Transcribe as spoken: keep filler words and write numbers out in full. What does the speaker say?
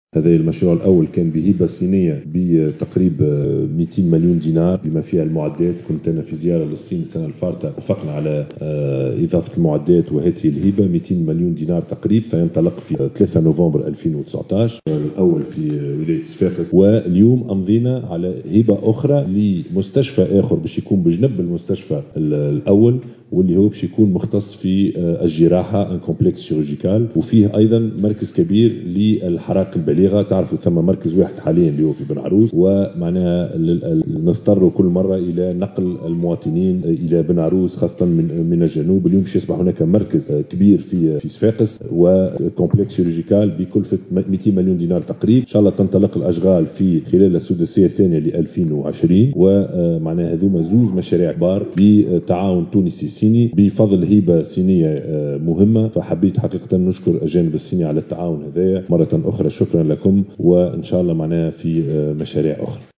هذا المشروع الأول كان بهبة صينية بتقريب مئتين مليون دينار بما فيها المعدات. كنت أنا في زيارة للصين السنة الفارطة، اتفقنا على إضافة المعدات وهذه الهبة مئتين مليون دينار تقريبا. سينطلق في ثلاثة نوفمبر ألفين وتسعة عشر الأول في ولاية صفاقس. واليوم أمضينا على هبة أخرى لمستشفى آخر باش يكون بجنب المستشفى الأول، واللي هو باش يكون مختص في الجراحة، ان كومبلكس سيرجيكال، وفيه أيضا مركز كبير للحرائق البليغة. تعرفوا ثم مركز واحد حاليا اللي هو في بن عروس، ومعناها نضطر كل مرة إلى نقل المواطنين إلى بن عروس خاصة من من الجنوب. اليوم باش يصبح هناك مركز كبير في في صفاقس وكومبلكس سيرجيكال بكلفة مئتين مليون دينار تقريبا. إن شاء الله تنطلق الأشغال في خلال السداسية الثانية ل ألفين وعشرين، ومعناها هذوما زوز مشاريع كبار بتعاون تونسي صيني بفضل هبة صينية مهمة. فحبيت حقيقة نشكر الجانب الصيني على التعاون هذايا مرة أخرى. شكرا لكم، وإن شاء الله معناها في مشاريع أخرى.